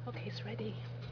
Okay, it's ready.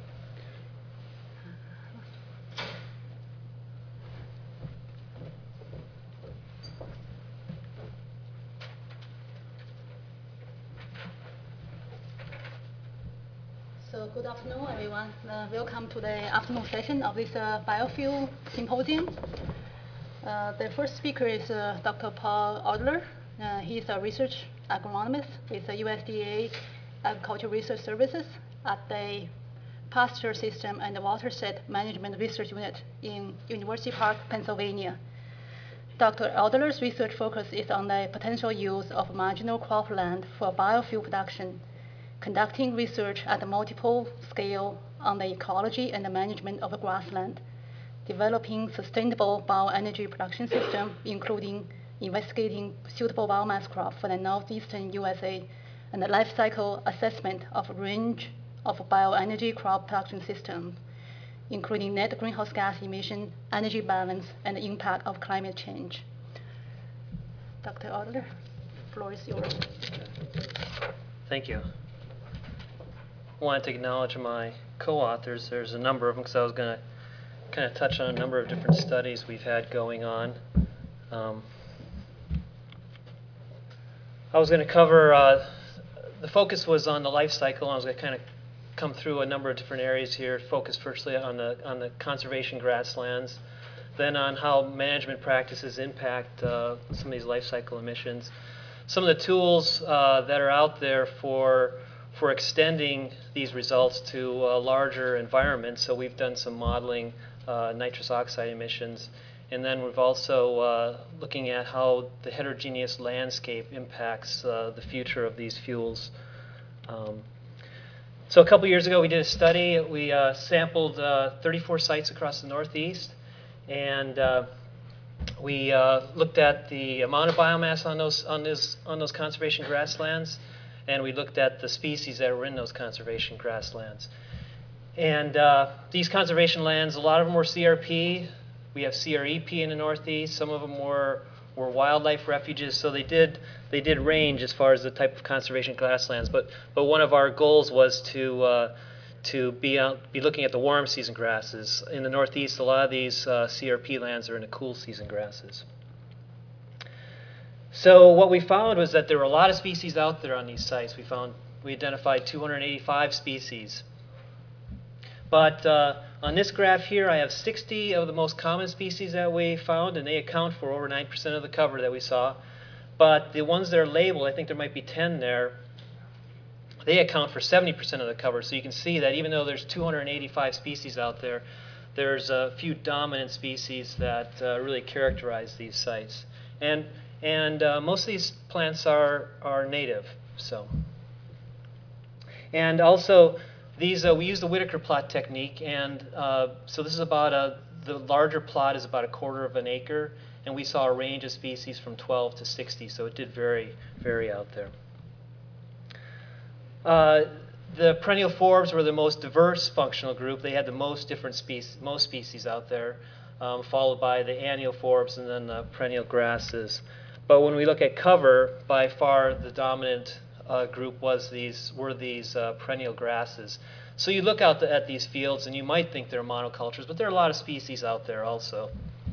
So good afternoon, everyone. Welcome to the afternoon session of this biofuel symposium. The first speaker is Dr. Paul Adler. He's a research agronomist with the USDA Agricultural Research Services at the Pasture System and Watershed Management Research Unit in University Park, Pennsylvania. Dr. Adler's research focus is on the potential use of marginal cropland for biofuel production, conducting research at a multiple scale on the ecology and the management of grassland, developing sustainable bioenergy production system, including investigating suitable biomass crop for the northeastern USA, and the life cycle assessment of a range of bioenergy crop production systems, including net greenhouse gas emission, energy balance, and the impact of climate change. Dr. Adler, the floor is yours. Thank you. I wanted to acknowledge my co-authors. There's a number of them because I was going to kind of touch on a number of different studies we've had going on. I was going to cover, the focus was on the life cycle. I was going to kind of come through a number of different areas here, focus firstly on the conservation grasslands, then on how management practices impact some of these life cycle emissions. Some of the tools that are out there for extending these results to larger environments. So we've done some modeling nitrous oxide emissions. And then we've also looking at how the heterogeneous landscape impacts the future of these fuels. So a couple years ago we did a study. We sampled 34 sites across the Northeast. And we looked at the amount of biomass on those conservation grasslands, and we looked at the species that were in those conservation grasslands. And these conservation lands, a lot of them were CRP. We have CREP in the Northeast. Some of them were wildlife refuges. So they did range as far as the type of conservation grasslands. But one of our goals was to be looking at the warm season grasses. In the Northeast, a lot of these CRP lands are in the cool season grasses. So what we found was that there were a lot of species out there on these sites. We identified 285 species. But on this graph here, I have 60 of the most common species that we found, and they account for over 9% of the cover that we saw. But the ones that are labeled, I think there might be 10 there, they account for 70% of the cover. So you can see that even though there's 285 species out there, there's a few dominant species that really characterize these sites. And most of these plants are native. And also, these we use the Whitaker plot technique, and so this is about the larger plot is about 1/4 of an acre, and we saw a range of species from 12 to 60, so it did vary out there. The perennial forbs were the most diverse functional group. They had the most different most species out there, followed by the annual forbs and then the perennial grasses. But when we look at cover, by far the dominant group were these perennial grasses. So you look out at these fields and you might think they're monocultures, but there are a lot of species out there also.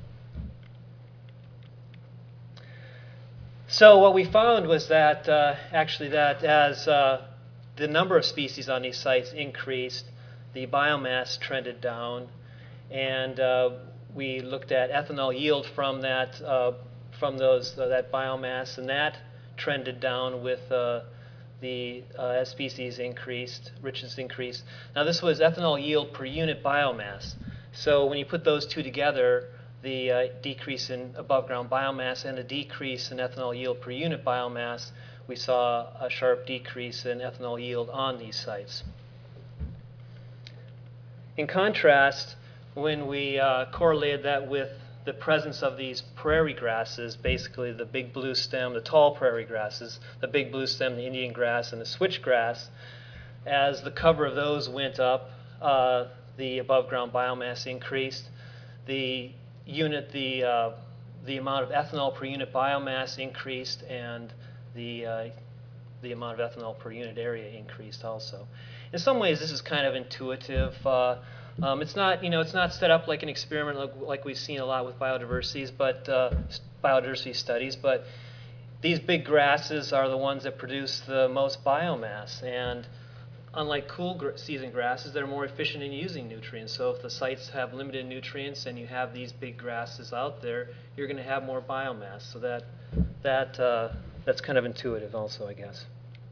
So what we found was that actually that as the number of species on these sites increased, the biomass trended down, and we looked at ethanol yield from that biomass, and that trended down with as species increased, richness increased. Now this was ethanol yield per unit biomass. So when you put those two together, the decrease in above ground biomass and the decrease in ethanol yield per unit biomass, we saw a sharp decrease in ethanol yield on these sites. In contrast, when we correlated that with the presence of these prairie grasses, basically the big blue stem, the tall prairie grasses, the big blue stem, the Indian grass, and the switchgrass, as the cover of those went up, the above ground biomass increased. The amount of ethanol per unit biomass increased, and the amount of ethanol per unit area increased also. in some ways, this is kind of intuitive. It's not, it's not set up like an experiment like we've seen a lot with biodiversity studies, but these big grasses are the ones that produce the most biomass. And unlike cool season grasses, they're more efficient in using nutrients. So if the sites have limited nutrients and you have these big grasses out there, you're going to have more biomass. So that's kind of intuitive also, I guess.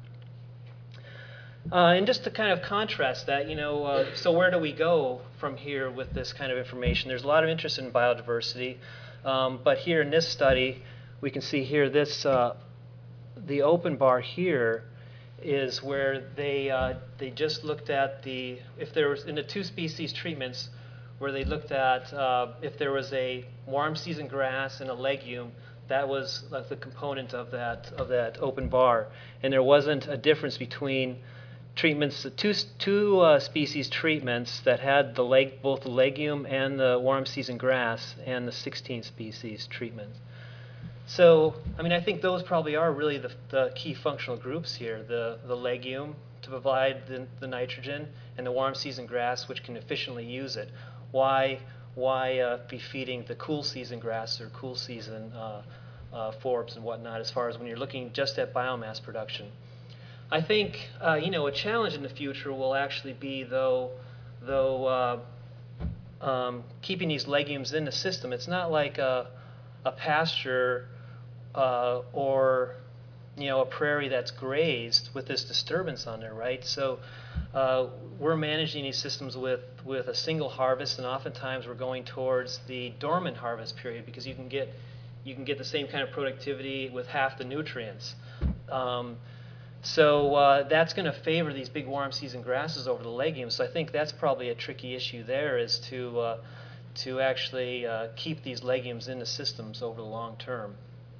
And just to kind of contrast that, so where do we go from here with this kind of information? There's a lot of interest in biodiversity, but here in this study, we can see here this, the open bar here is where they just looked at if there was, in the 2 species treatments, where they looked at if there was a warm season grass and a legume, that was the component of that open bar. And there wasn't a difference between treatments, two species treatments that had both the legume and the warm season grass, and the 16 species treatment. So, I think those probably are really the key functional groups here: the legume to provide the nitrogen, and the warm season grass, which can efficiently use it. Why be feeding the cool season grass or cool season forbs and whatnot, as far as when you're looking just at biomass production? I think a challenge in the future will actually be keeping these legumes in the system. It's not like a pasture or a prairie that's grazed with this disturbance on there, right? So we're managing these systems with a single harvest, and oftentimes we're going towards the dormant harvest period because you can get the same kind of productivity with half the nutrients. So that's going to favor these big warm season grasses over the legumes. So I think that's probably a tricky issue there, is to actually keep these legumes in the systems over the long term.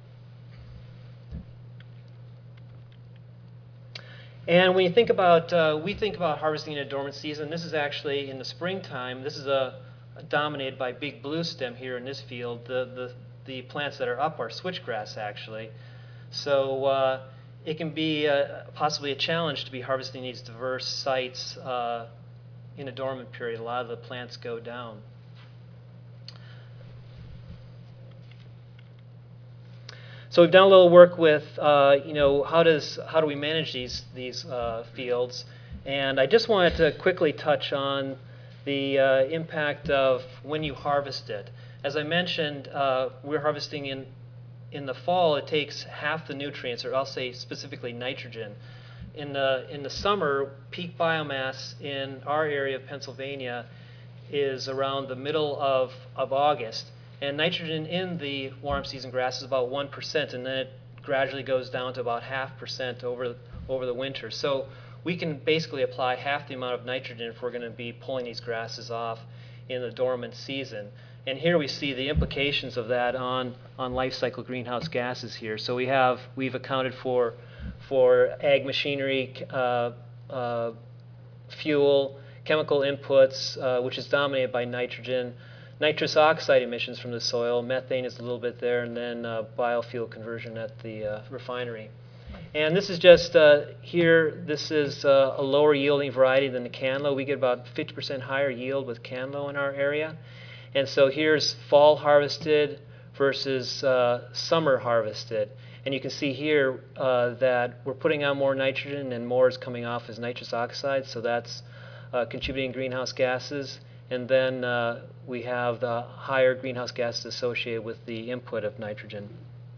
And when you think about, we think about harvesting in a dormant season. This is actually in the springtime. This is dominated by big blue stem here in this field. The plants that are up are switchgrass, actually. So it can be possibly a challenge to be harvesting these diverse sites in a dormant period. A lot of the plants go down. So we've done a little work with, how do we manage these fields? And I just wanted to quickly touch on the impact of when you harvest it. As I mentioned, we're harvesting in the fall. It takes half the nutrients, or I'll say specifically nitrogen. In the summer, peak biomass in our area of Pennsylvania is around the middle of August. And nitrogen in the warm season grass is about 1%, and then it gradually goes down to about 0.5% over the winter. So we can basically apply half the amount of nitrogen if we're going to be pulling these grasses off in the dormant season. And here we see the implications of that on life cycle greenhouse gases here. So we've accounted for ag machinery, fuel, chemical inputs, which is dominated by nitrogen, nitrous oxide emissions from the soil, methane is a little bit there, and then biofuel conversion at the refinery. And this is just here, this is a lower yielding variety than the Canlo. We get about 50% higher yield with Canlo in our area. And so here's fall harvested versus summer harvested. And you can see here that we're putting out more nitrogen and more is coming off as nitrous oxide, so that's contributing greenhouse gases. And then we have the higher greenhouse gases associated with the input of nitrogen.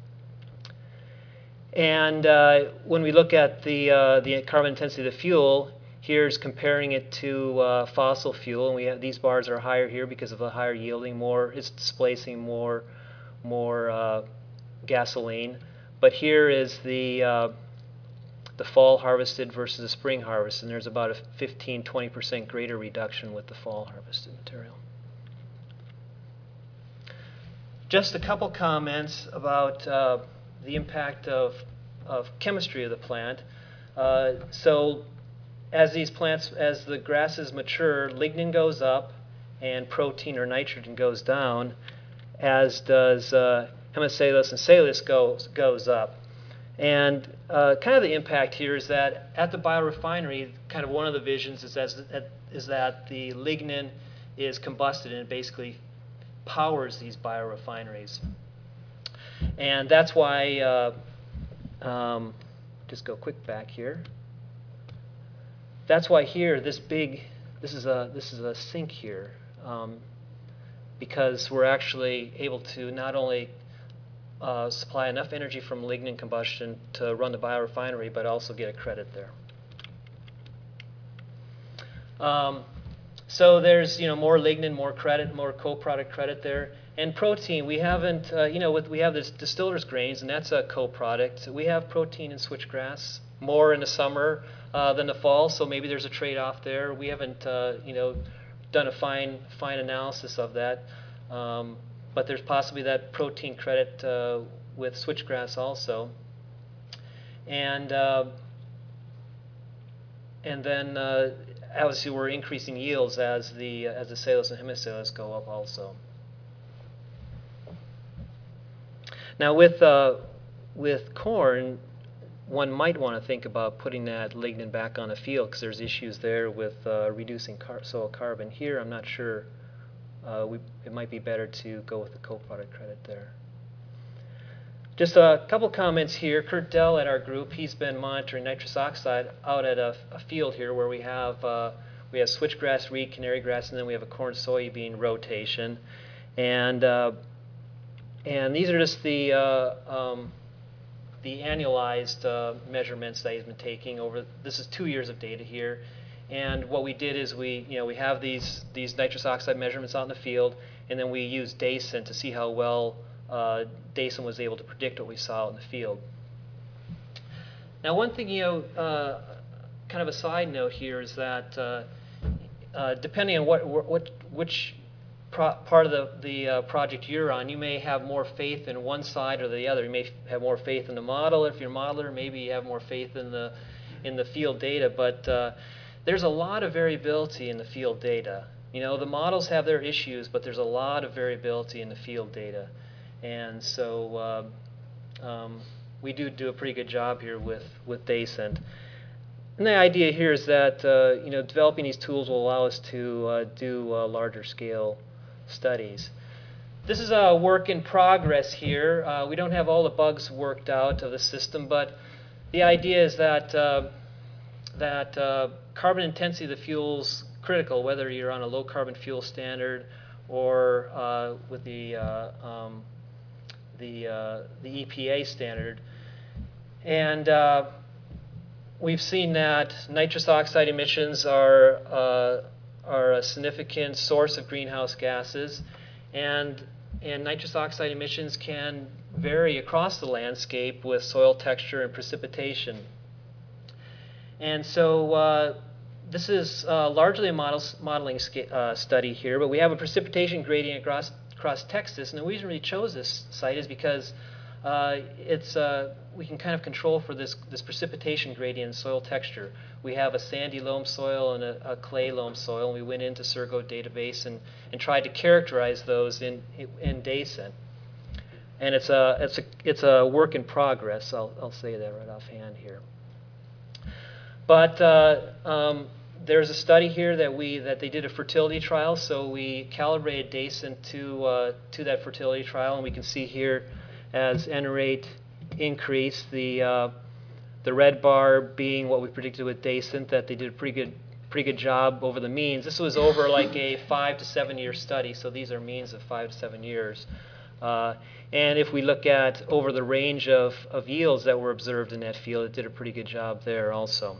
And when we look at the carbon intensity of the fuel, here's comparing it to fossil fuel, and we have these bars are higher here because of the higher yielding. It's displacing more gasoline. But here is the fall harvested versus the spring harvest, and there's about a 15-20% greater reduction with the fall harvested material. Just a couple comments about the impact of chemistry of the plant. So as the grasses mature, lignin goes up and protein or nitrogen goes down, as does hemicellulose and cellulose goes up. And kind of the impact here is that at the biorefinery, kind of one of the visions is that the lignin is combusted and it basically powers these biorefineries. And that's why, just go quick back here. That's why here, this is a sink here, because we're actually able to not only supply enough energy from lignin combustion to run the biorefinery, but also get a credit there. So there's more lignin, more credit, more co-product credit there. And protein, we haven't, we have this distiller's grains, and that's a co-product. We have protein in switchgrass, more in the summer than the fall, so maybe there's a trade-off there. We haven't, done a fine analysis of that, but there's possibly that protein credit with switchgrass also. And then obviously we're increasing yields as the cellulose and hemicellulose go up also. Now with corn, one might want to think about putting that lignin back on the field because there's issues there with reducing soil carbon. Here, I'm not sure. It might be better to go with the co-product credit there. Just a couple comments here. Kurt Dell at our group, he's been monitoring nitrous oxide out at a field here where we have switchgrass, reed, canary grass, and then we have a corn soybean rotation. And these are just the annualized measurements that he's been taking over. This is 2 years of data here. And what we did is we have these nitrous oxide measurements out in the field, and then we used DASEN to see how well DASEN was able to predict what we saw out in the field. Now, one thing, kind of a side note here is that depending on which part of the project you're on, you may have more faith in one side or the other. You may have more faith in the model. If you're a modeler, maybe you have more faith in the field data. But there's a lot of variability in the field data. The models have their issues, but there's a lot of variability in the field data. And so we do a pretty good job here with DASEN. And the idea here is that developing these tools will allow us to do larger scale studies. This is a work in progress here. We don't have all the bugs worked out of the system, but the idea is that carbon intensity of the fuel's critical, whether you're on a low carbon fuel standard or with the EPA standard. And we've seen that nitrous oxide emissions are a significant source of greenhouse gases, and nitrous oxide emissions can vary across the landscape with soil texture and precipitation. And so this is largely a modeling study here, but we have a precipitation gradient across Texas, and the reason we chose this site is because we can kind of control for this precipitation gradient in soil texture. We have a sandy loam soil and a clay loam soil, and we went into Surgo database and tried to characterize those in DASEN. And it's a work in progress. I'll say that right offhand here. But there's a study here that they did a fertility trial, so we calibrated DASEN to that fertility trial, and we can see here as N rate increased, the red bar being what we predicted with DASEN, that they did a pretty good job over the means. This was over like a 5 to 7 year study, so these are means of 5 to 7 years. And if we look at over the range of yields that were observed in that field, it did a pretty good job there also.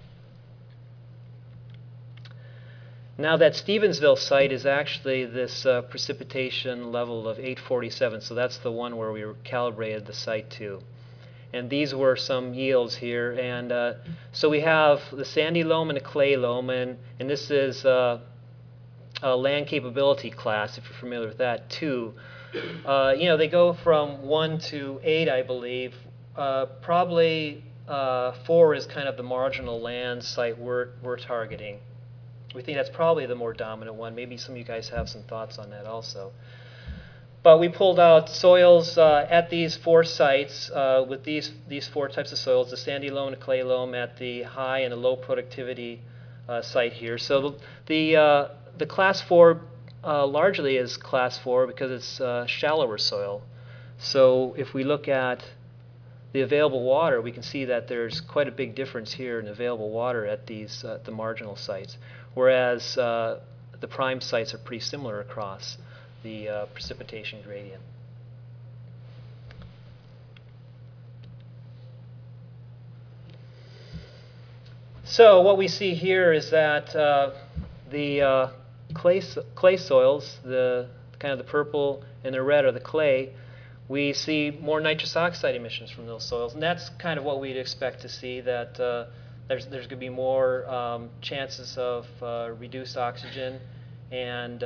Now that Stevensville site is actually this precipitation level of 847, so that's the one where we calibrated the site to. And these were some yields here, and so we have the sandy loam and the clay loam, and this is a land capability class, if you're familiar with that, 2. They go from 1 to 8, I believe. Probably 4 is kind of the marginal land site we're targeting. We think that's probably the more dominant one. Maybe some of you guys have some thoughts on that also. But we pulled out soils at these 4 sites with these 4 types of soils, the sandy loam, the clay loam at the high and the low productivity site here. So the class 4 largely is class 4 because it's shallower soil. So if we look at the available water, we can see that there's quite a big difference here in available water at these the marginal sites, whereas the prime sites are pretty similar across the precipitation gradient. So what we see here is that the clay soils, the kind of the purple and the red are the clay, we see more nitrous oxide emissions from those soils, and that's kind of what we'd expect to see, that there's going to be more chances of reduced oxygen and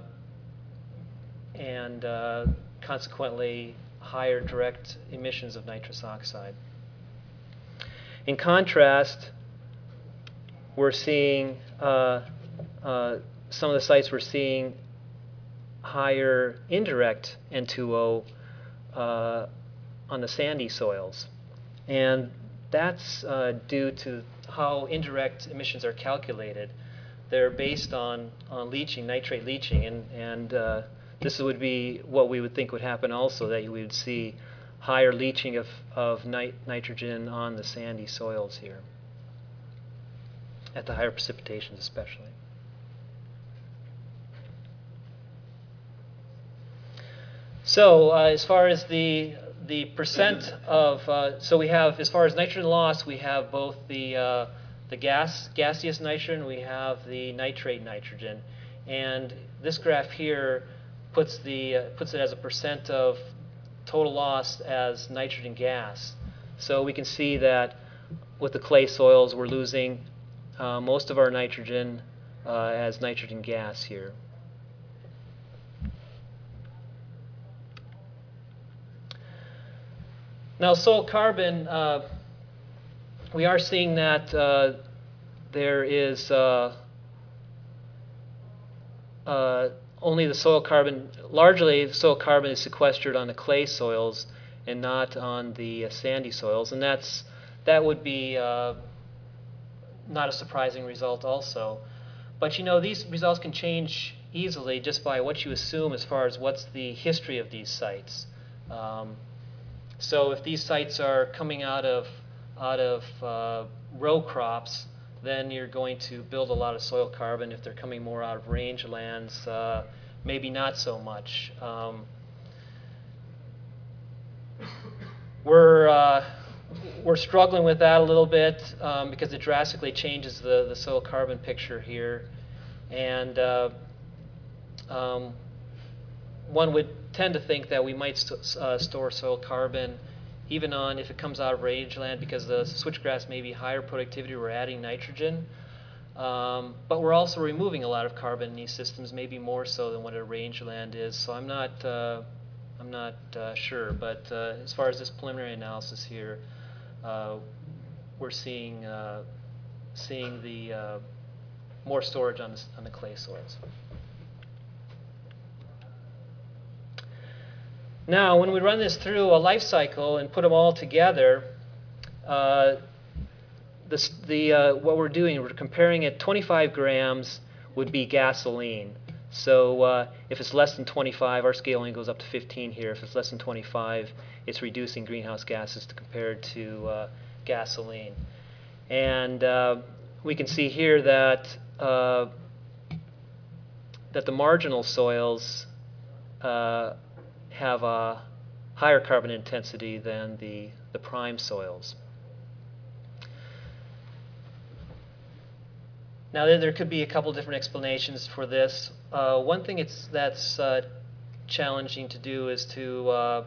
consequently higher direct emissions of nitrous oxide. In contrast, we're seeing some of the sites we're seeing higher indirect N2O on the sandy soils, and that's due to how indirect emissions are calculated. They're based on leaching, nitrate leaching, and this would be what we would think would happen also, that we would see higher leaching of nitrogen on the sandy soils here, at the higher precipitations especially. So as far as the percent of, so we have, as far as nitrogen loss, we have both the gaseous nitrogen, we have the nitrate nitrogen, and this graph here puts it as a percent of total loss as nitrogen gas. So we can see that with the clay soils, we're losing most of our nitrogen as nitrogen gas here. Now, soil carbon, we are seeing that there is only the soil carbon, largely the soil carbon is sequestered on the clay soils and not on the sandy soils, and that would be not a surprising result also. But you know, these results can change easily just by what you assume as far as what's the history of these sites. So if these sites are coming out of row crops, then you're going to build a lot of soil carbon. If they're coming more out of rangelands, maybe not so much. We're struggling with that a little bit because it drastically changes the soil carbon picture here. And one would tend to think that we might store soil carbon even on if it comes out of rangeland, because the switchgrass may be higher productivity, we're adding nitrogen. But we're also removing a lot of carbon in these systems, maybe more so than what a rangeland is. So I'm not sure. But as far as this preliminary analysis here, we're seeing the more storage on the clay soils. Now, when we run this through a life cycle and put them all together, what we're doing, we're comparing it. 25 grams would be gasoline. So if it's less than 25, our scale only goes up to 15 here. If it's less than 25, it's reducing greenhouse gases compared to gasoline. And we can see here that that the marginal soils have a higher carbon intensity than the prime soils. Now, there could be a couple different explanations for this. One thing that's challenging to do is to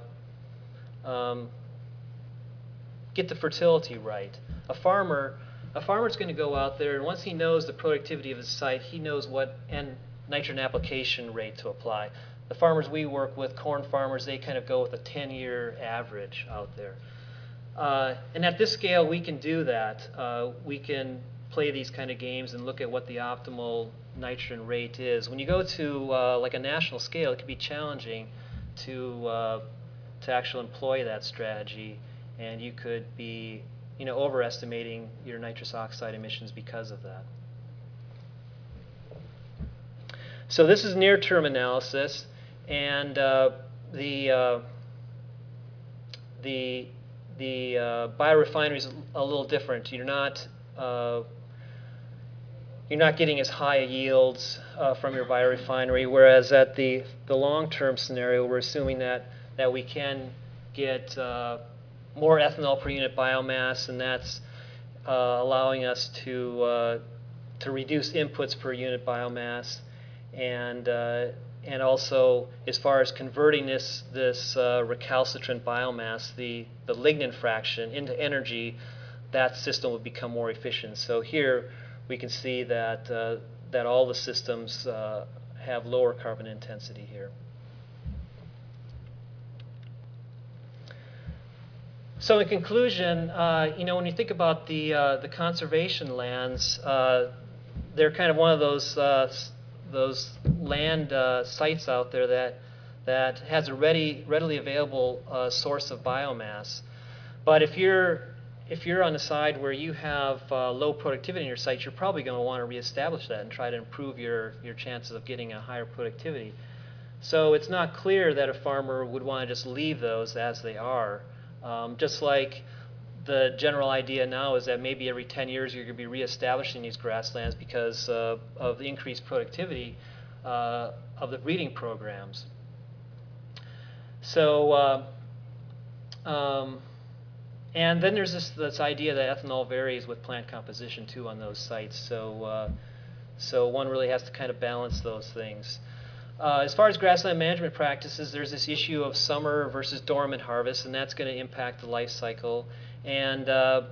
get the fertility right. A farmer's going to go out there, and once he knows the productivity of his site, he knows what nitrogen application rate to apply. The farmers we work with, corn farmers, they kind of go with a 10-year average out there. And at this scale, we can do that. We can play these kind of games and look at what the optimal nitrogen rate is. When you go to like a national scale, it can be challenging to actually employ that strategy, and you could be, overestimating your nitrous oxide emissions because of that. So this is near-term analysis, and the biorefinery is a little different. You're not getting as high yields from your biorefinery, whereas at the long-term scenario, we're assuming that we can get more ethanol per unit biomass, and that's allowing us to reduce inputs per unit biomass, and also as far as converting this recalcitrant biomass, the lignin fraction, into energy, that system would become more efficient. So here we can see that that all the systems have lower carbon intensity here. So in conclusion, when you think about the conservation lands, they're kind of one of those land sites out there that has a readily available source of biomass. But if you're on the side where you have low productivity in your site, you're probably going to want to reestablish that and try to improve your chances of getting a higher productivity. So it's not clear that a farmer would want to just leave those as they are. Just like the general idea now is that maybe every 10 years you're going to be reestablishing these grasslands because of the increased productivity of the breeding programs. So, and then there's this idea that ethanol varies with plant composition too on those sites. So, so one really has to kind of balance those things. As far as grassland management practices, there's this issue of summer versus dormant harvest, and that's going to impact the life cycle. And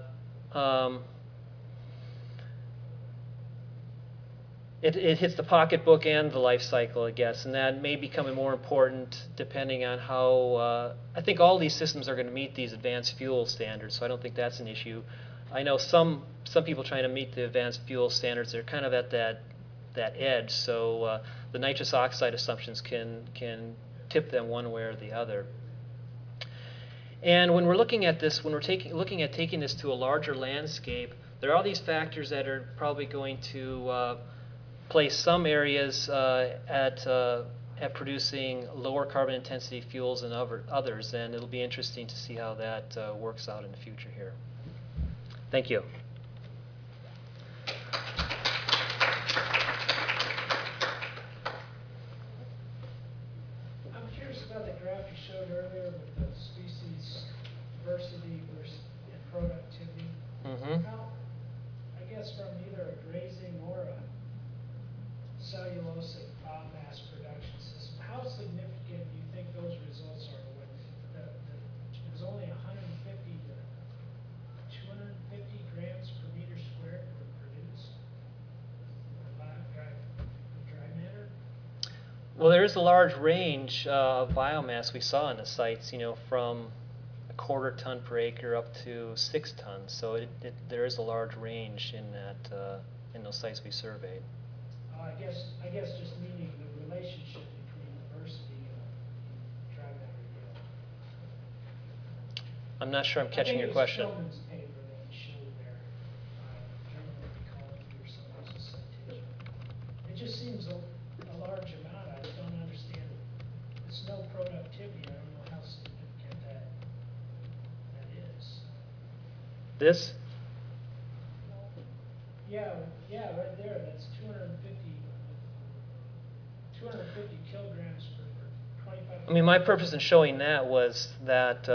it hits the pocketbook and the life cycle, I guess, and that may become more important depending on how. I think all these systems are going to meet these advanced fuel standards, so I don't think that's an issue. I know some people trying to meet the advanced fuel standards, they're kind of at that edge, so the nitrous oxide assumptions can tip them one way or the other. And when we're looking at this, when we're looking at taking this to a larger landscape, there are all these factors that are probably going to place some areas at producing lower carbon intensity fuels than others, and it'll be interesting to see how that works out in the future here. Thank you. I'm curious about the graph you showed earlier with the species diversity versus productivity. Mm-hmm. How, I guess from either a grazing or a cellulosic biomass production system, how significant do you think those results are? When there's only 150 to 250 grams per meter squared were produced dry matter? Well, there is a large range of biomass we saw in the sites, from a 1/4 ton per acre up to 6 tons. So there is a large range in that in those sites we surveyed. I guess just meaning the relationship between diversity and dry matter yield. I'm not sure I'm catching your question. I think it was Tillman's paper that he showed there. German ecology or something, was a citation. It just seems a large amount. I don't understand. It's no productivity. I don't know how significant that is. This? Yeah, right there. That's 250 kilograms per 25. I mean, my purpose in showing that was that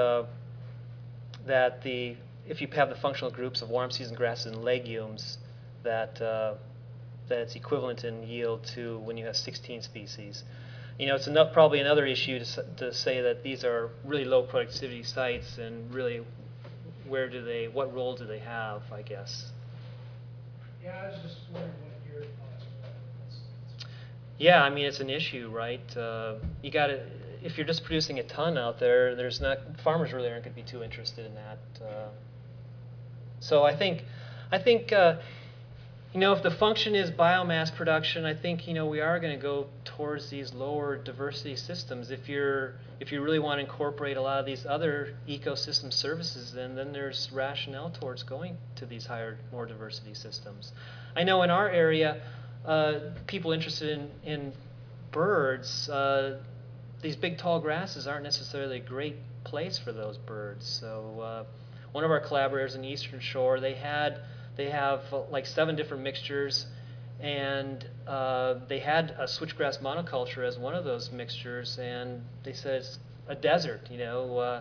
if you have the functional groups of warm season grasses and legumes, that it's equivalent in yield to when you have 16 species. It's probably another issue to say that these are really low productivity sites, and really, what role do they have, I guess. Yeah, I was just wondering what your thoughts were. Yeah, I mean, it's an issue, right? You got to, if you're just producing a ton out there, farmers really aren't going to be too interested in that. So I think You know, if the function is biomass production, I think, you know, we are going to go towards these lower diversity systems. If you really want to incorporate a lot of these other ecosystem services, then there's rationale towards going to these higher, more diversity systems. I know in our area, people interested in birds, these big tall grasses aren't necessarily a great place for those birds. So one of our collaborators in the Eastern Shore, they have like 7 different mixtures, and they had a switchgrass monoculture as one of those mixtures, and they said it's a desert, you know.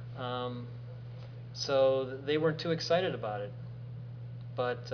So they weren't too excited about it. But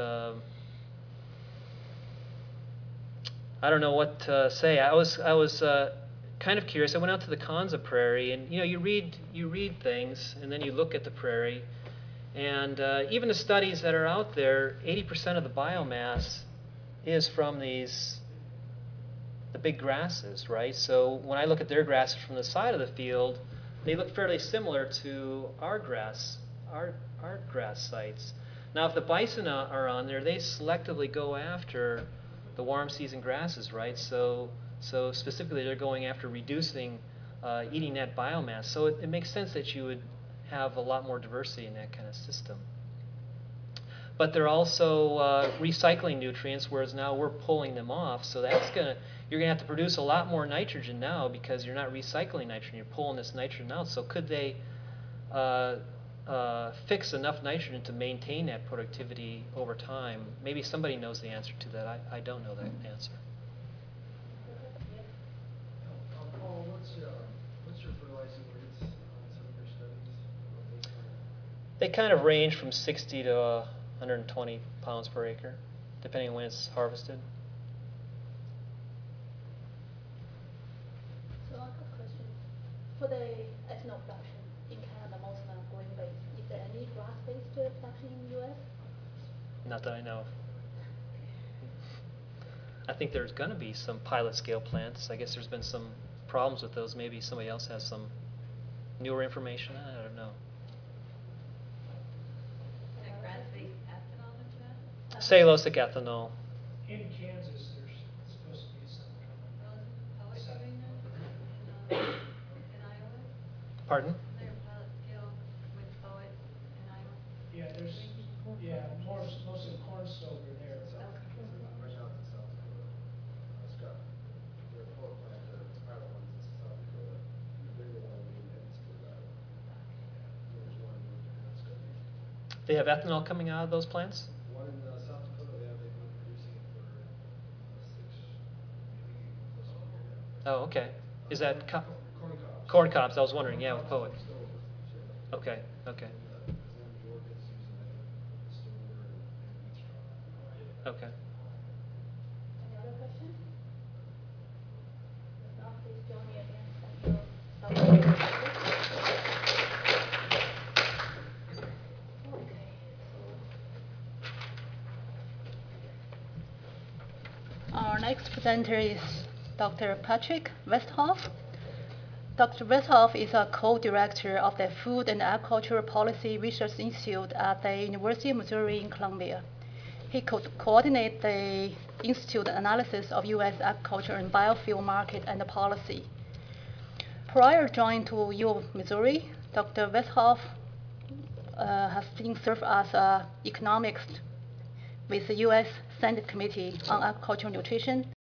I don't know what to say. I was kind of curious. I went out to the Kanza Prairie, and you know, you read things, and then you look at the prairie. And even the studies that are out there, 80% of the biomass is from the big grasses, right? So when I look at their grasses from the side of the field, they look fairly similar to our grass sites. Now, if the bison are on there, they selectively go after the warm season grasses, right? So specifically, they're going after reducing, eating that biomass. So it makes sense that you would have a lot more diversity in that kind of system. But they're also recycling nutrients, whereas now we're pulling them off. So you're gonna have to produce a lot more nitrogen now because you're not recycling nitrogen. You're pulling this nitrogen out. So could they fix enough nitrogen to maintain that productivity over time? Maybe somebody knows the answer to that. I don't know that answer. Paul, what's your fertilizing rates on some of your studies? They kind of range from 60 to 120 pounds per acre, depending on when it's harvested. So I have a question. For the ethanol production in Canada, most are grain-based. Is there any grass-based production in the U.S.? Not that I know of. I think there's going to be some pilot scale plants. I guess there's been some problems with those. Maybe somebody else has some newer information. I don't know. Is that grass-based ethanol that you have? Cellulosic ethanol. In Kansas, there's supposed to be some coming. Well, is Poet doing that in Iowa? Pardon? Is there a pilot scale with Poet in Iowa? Yeah, mostly corn stover there. Right now it's in South Dakota. Scott, their power plant, the pilot one's in South Dakota. The bigger one being in Eastern Iowa. There's one in North Dakota. They have ethanol coming out of those plants? One in South Dakota, they've been producing it for 6, maybe close to a year now. Oh, okay. Is that corn cobs? corn cobs? I was wondering. Yeah, with Poet. Stover, sure. Okay, okay, And then York is using the stover and wheat straw. okay. Any other questions? If not, please join me again. Thank you. Okay, so our next presenter is Dr. Patrick Westhoff. Dr. Westhoff is a co-director of the Food and Agriculture Policy Research Institute at the University of Missouri in Columbia. He coordinates the Institute analysis of U.S. agriculture and biofuel market and policy. Prior to joining to U of Missouri, Dr. Westhoff has been served as economics with the U.S. Senate Committee on Agricultural Nutrition